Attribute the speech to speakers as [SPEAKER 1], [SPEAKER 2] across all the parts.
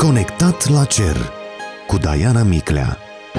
[SPEAKER 1] Conectat la cer cu Diana Miclea.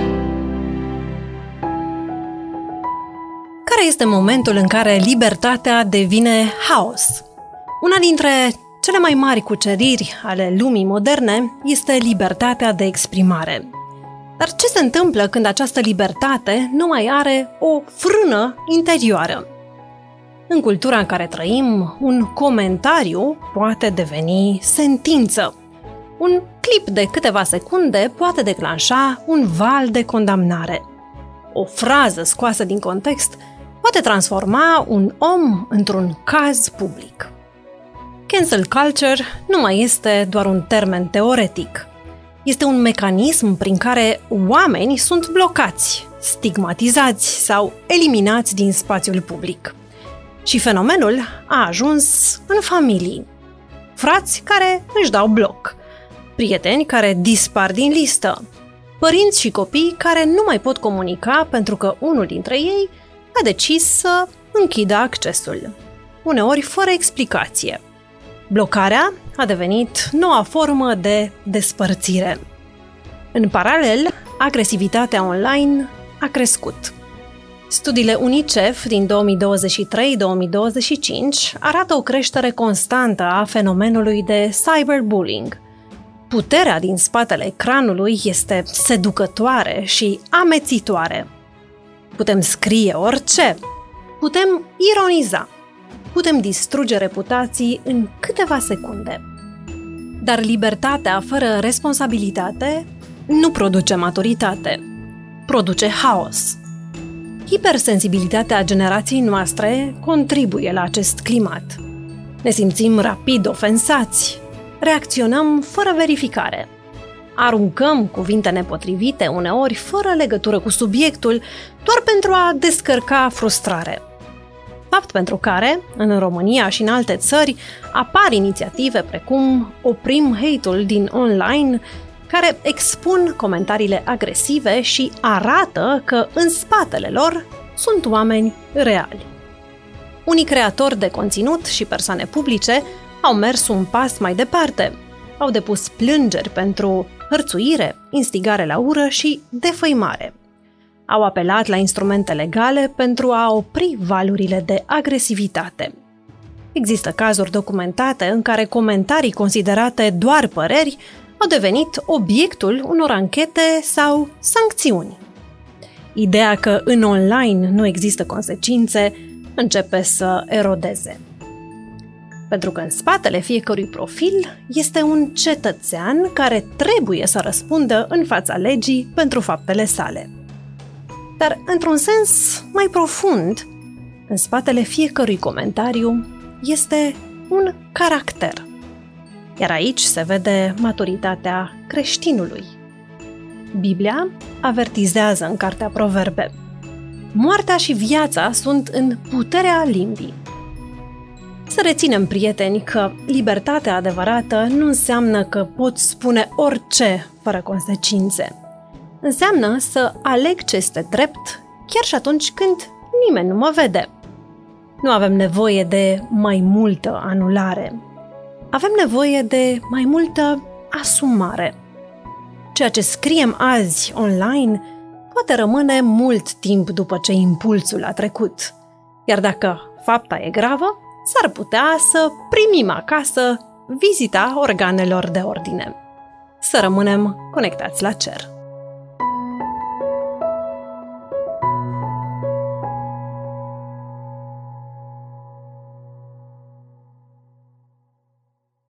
[SPEAKER 2] Care este momentul în care libertatea devine haos? Una dintre cele mai mari cuceriri ale lumii moderne este libertatea de exprimare. Dar ce se întâmplă când această libertate nu mai are o frână interioară? În cultura în care trăim, un comentariu poate deveni sentință. Un clip de câteva secunde poate declanșa un val de condamnare. O frază scoasă din context poate transforma un om într-un caz public. Cancel culture nu mai este doar un termen teoretic. Este un mecanism prin care oameni sunt blocați, stigmatizați sau eliminați din spațiul public. Și fenomenul a ajuns în familii. Frați care își dau bloc, prieteni care dispar din listă, părinți și copii care nu mai pot comunica pentru că unul dintre ei a decis să închidă accesul, uneori fără explicație. Blocarea a devenit noua formă de despărțire. În paralel, agresivitatea online a crescut. Studiile UNICEF din 2023-2025 arată o creștere constantă a fenomenului de cyberbullying. Puterea din spatele ecranului este seducătoare și amețitoare. Putem scrie orice, putem ironiza, putem distruge reputații în câteva secunde. Dar libertatea fără responsabilitate nu produce maturitate, produce haos. Hipersensibilitatea generației noastre contribuie la acest climat. Ne simțim rapid ofensați, reacționăm fără verificare. Aruncăm cuvinte nepotrivite, uneori fără legătură cu subiectul, doar pentru a descărca frustrare. Fapt pentru care, în România și în alte țări, apar inițiative precum Oprim Hate-ul din online, care expun comentariile agresive și arată că în spatele lor sunt oameni reali. Unii creatori de conținut și persoane publice au mers un pas mai departe. Au depus plângeri pentru hărțuire, instigare la ură și defăimare. Au apelat la instrumente legale pentru a opri valurile de agresivitate. Există cazuri documentate în care comentarii considerate doar păreri au devenit obiectul unor anchete sau sancțiuni. Ideea că în online nu există consecințe începe să erodeze. Pentru că în spatele fiecărui profil este un cetățean care trebuie să răspundă în fața legii pentru faptele sale. Dar, într-un sens mai profund, în spatele fiecărui comentariu este un caracter. Iar aici se vede maturitatea creștinului. Biblia avertizează în Cartea Proverbe: moartea și viața sunt în puterea limbii. Să reținem, prieteni, că libertatea adevărată nu înseamnă că pot spune orice fără consecințe. Înseamnă să aleg ce este drept, chiar și atunci când nimeni nu mă vede. Nu avem nevoie de mai multă anulare. Avem nevoie de mai multă asumare. Ceea ce scriem azi online poate rămâne mult timp după ce impulsul a trecut. Iar dacă fapta e gravă, s-ar putea să primim acasă vizita organelor de ordine. Să rămânem conectați la cer.